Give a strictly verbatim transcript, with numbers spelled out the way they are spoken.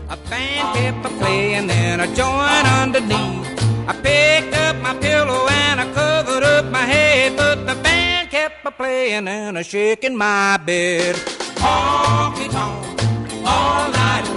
A band kept a playing, then I joined underneath. I picked up my pillow and I covered up my head, but the band kept a playing and a shaking my bed. Honky tonk all night long.